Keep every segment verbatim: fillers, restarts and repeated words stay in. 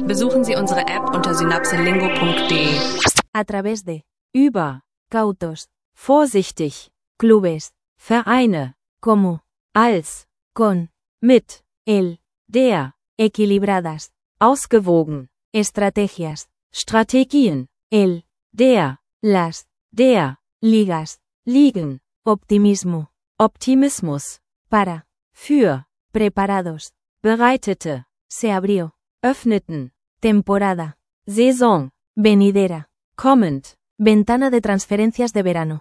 Besuchen Sie unsere App unter synapselingo punkt de. A través de, über, cautos, vorsichtig, clubes, Vereine, como, als, con, mit, el, der, equilibradas, ausgewogen, estrategias, Strategien, el, der, las, der, ligas, liegen, optimismo, Optimismus, para, für, preparados, bereitete, se abrió, öffneten, temporada, Saison, venidera, kommend, ventana de transferencias de verano,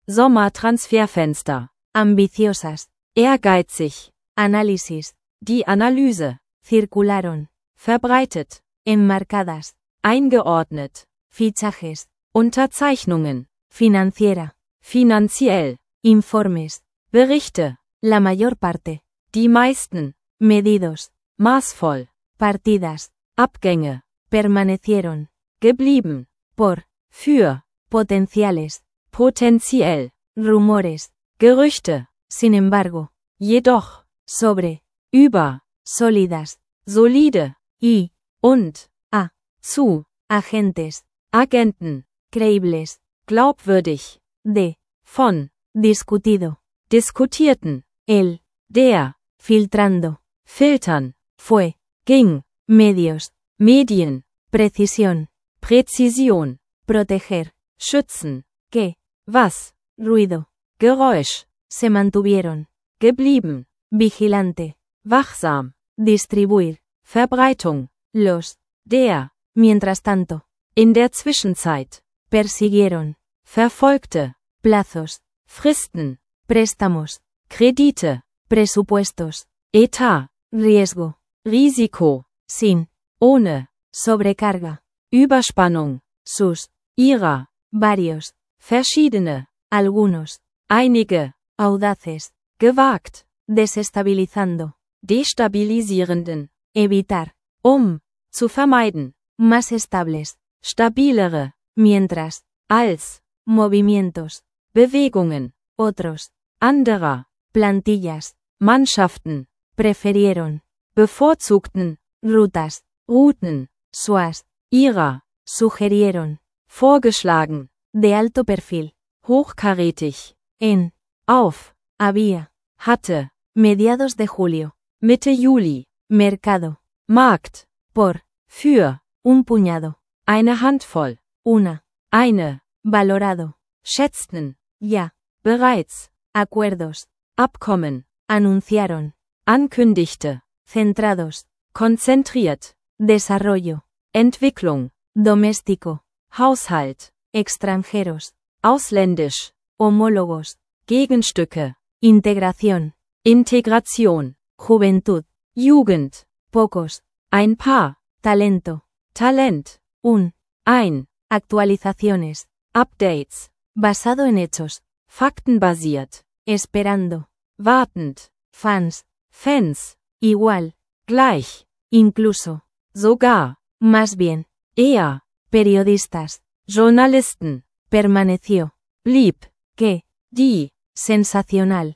Sommertransferfenster, ambiciosas, ehrgeizig, análisis, die Analyse, circularon, verbreitet, enmarcadas, eingeordnet, fichajes, Unterzeichnungen, financiera, finanziell, informes, Berichte, la mayor parte, die meisten, medidos, maßvoll, partidas, Abgänge, permanecieron, geblieben, por, für, potenciales, potenziell, rumores, Gerüchte, sin embargo, jedoch, sobre, über, sólidas, solide, y, und, a, zu, agentes, Agenten, creíbles, glaubwürdig, de, von, discutido, diskutierten, el, der, filtrando, filtern, fue, ging, medios, Medien, precisión, Präzision, proteger, schützen, que, was, ruido, Geräusch, se mantuvieron, geblieben, vigilante, wachsam, distribuir, Verbreitung, los, der, mientras tanto, in der Zwischenzeit, persiguieron, verfolgte, plazos, Fristen, préstamos, Kredite, presupuestos, Etat, riesgo, Risiko, sin, ohne, sobrecarga, Überspannung, sus, ihrer, varios, verschiedene, algunos, einige, audaces, gewagt, desestabilizando, destabilisierenden, evitar, um, zu vermeiden, más estables, stabilere, mientras, als, movimientos, Bewegungen, otros, anderer, plantillas, Mannschaften, preferieron, bevorzugten, rutas, Routen, suas, ihrer, sugerieron, vorgeschlagen, de alto perfil, hochkarätig, en, auf, había, hatte, mediados de julio, Mitte Juli, mercado, Markt, por, für, un puñado, eine Handvoll, una, eine, valorado, schätzten, ya, bereits, acuerdos, Abkommen, anunciaron, ankündigte, centrados, konzentriert, desarrollo, Entwicklung, doméstico, Haushalt, extranjeros, ausländisch, homólogos, Gegenstücke, integración, Integration, Juventud, Jugend, pocos, ein paar, talento, Talent, un, ein, actualizaciones, Updates, basado en hechos, faktenbasiert, esperando, wartend, Fans, Fans, igual, gleich, incluso, sogar, más bien, eher, periodistas, Journalisten, permaneció, blieb, que, die, sensacional,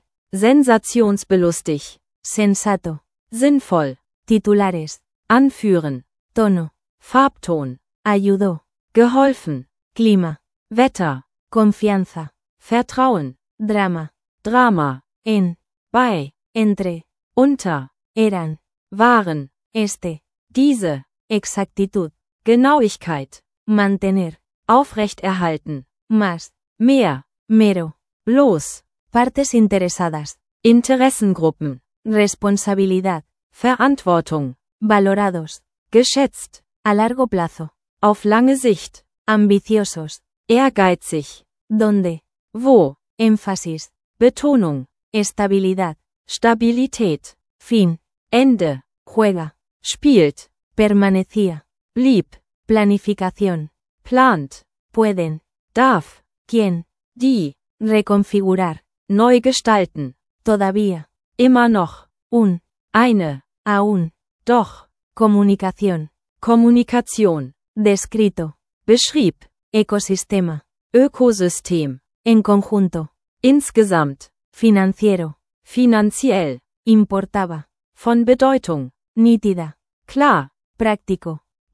sensationsbelustig, sensato, sinnvoll, titulares, anführen, tono, Farbton, ayudó, geholfen, Klima, Wetter, confianza, Vertrauen, Drama, Drama, en, bei, entre, unter, eran, waren, este, diese, Exactitud, Genauigkeit, mantener, aufrechterhalten, más, mehr, mero, bloß, partes interesadas, Interessengruppen, responsabilidad, Verantwortung, valorados, geschätzt, a largo plazo, auf lange Sicht, ambiciosos, ehrgeizig, donde, wo, énfasis, Betonung, estabilidad, Stabilität, fin, Ende, juega, spielt, permanecía, blieb, planificación, plant, pueden, darf, quién, die, reconfigurar, neu gestalten, todavía, immer noch, un, eine, aún, doch, comunicación, Kommunikation, descrito, beschrieb, ecosistema, Ökosystem, en conjunto, insgesamt, financiero, finanziell, importaba, von Bedeutung, nítida, klar, práctico,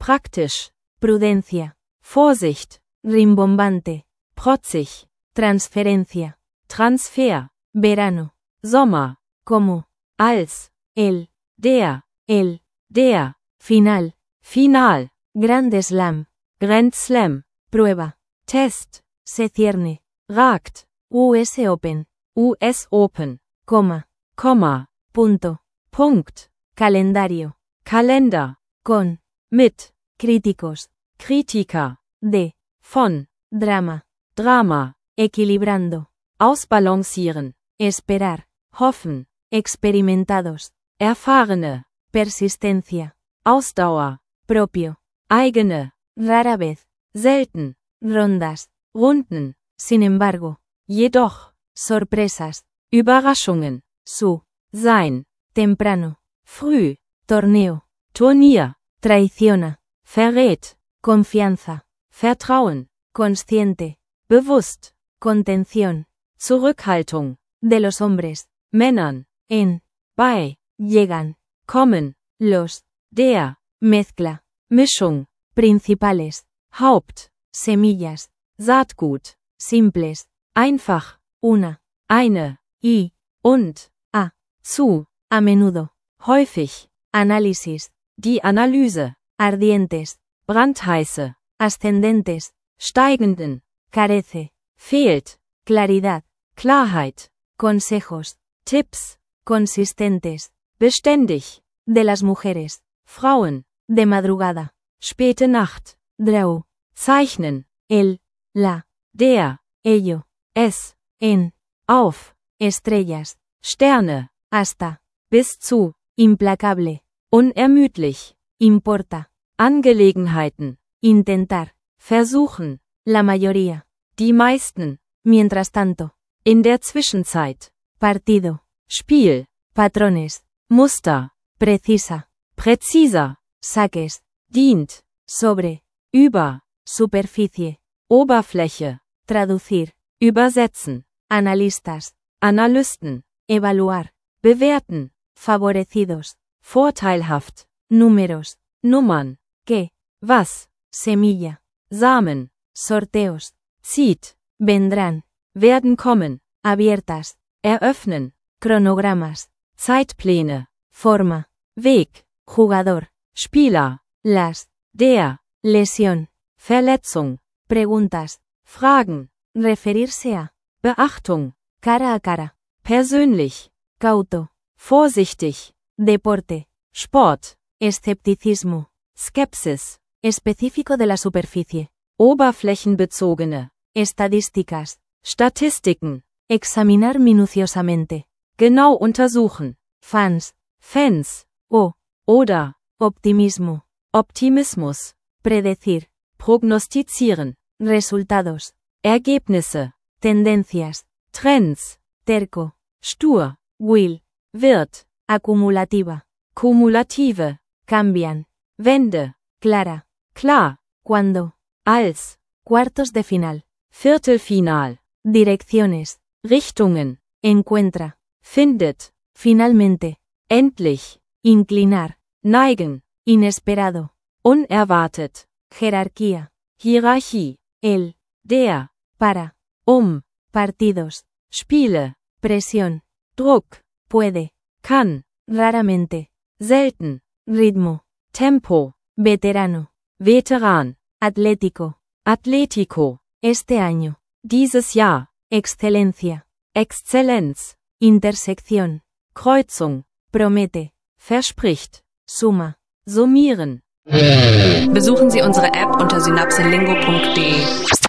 praktisch, prudencia, Vorsicht, rimbombante, protzig, transferencia, Transfer, verano, Sommer, como, als, el, der, el, der, final, Final, Grand Slam, Grand Slam, prueba, Test, se cierne, ragt, U S Open, U S Open, coma, Komma, punto, Punkt, calendario, Kalender, con, mit, críticos, Kritiker, de, von, drama, Drama, equilibrando, ausbalancieren, esperar, hoffen, experimentados, erfahrene, persistencia, Ausdauer, propio, eigene, rara vez, selten, rondas, Runden, sin embargo, jedoch, sorpresas, Überraschungen, su, sein, temprano, früh, torneo, Turnier, traiciona, verrät, confianza, Vertrauen, consciente, bewusst, contención, Zurückhaltung, de los hombres, Männern, en, bei, llegan, kommen, los, der, mezcla, Mischung, principales, Haupt, semillas, Saatgut, simples, einfach, una, eine, y, und, a, zu, a menudo, häufig, análisis, die Analyse, ardientes, brandheiße, ascendentes, steigenden, carece, fehlt, claridad, Klarheit, consejos, Tipps, consistentes, beständig, de las mujeres, Frauen, de madrugada, späte Nacht, draw, zeichnen, el, la, der, ello, es, en, auf, estrellas, Sterne, hasta, bis zu, implacable, unermüdlich, importa, Angelegenheiten, intentar, versuchen, la mayoría, die meisten, mientras tanto, in der Zwischenzeit, partido, Spiel, patrones, Muster, precisa, präziser, saques, dient, sobre, über, superficie, Oberfläche, traducir, übersetzen, analistas, Analysten, evaluar, bewerten, favorecidos, vorteilhaft, números, Nummern, que, was, semilla, Samen, sorteos, zieht, vendrán, werden kommen, abiertas, eröffnen, cronogramas, Zeitpläne, forma, Weg, jugador, Spieler, las, der, lesión, Verletzung, preguntas, Fragen, referirse a, Beachtung, cara a cara, persönlich, cauto, vorsichtig, deporte, Sport, escepticismo, Skepsis, específico de la superficie, oberflächenbezogene, estadísticas, Statistiken, examinar minuciosamente, genau untersuchen, fans, Fans, o, oder, optimismo, Optimismus, predecir, prognostizieren, resultados, Ergebnisse, tendencias, Trends, terco, stur, will, wird, acumulativa, kumulative, cambian, Wende, clara, klar, cuando, als, cuartos de final, Viertelfinal, direcciones, Richtungen, encuentra, findet, finalmente, endlich, inclinar, neigen, inesperado, unerwartet, jerarquía, Hierarchie, el, der, para, um, partidos, Spiele, presión, Druck, puede, kann, raramente, selten, ritmo, Tempo, veterano, Veteran, atlético, Atletico, este año, dieses Jahr, excelencia, Exzellenz, intersección, Kreuzung, promete, verspricht, suma, summieren. Besuchen Sie unsere App unter synapselingo punkt de.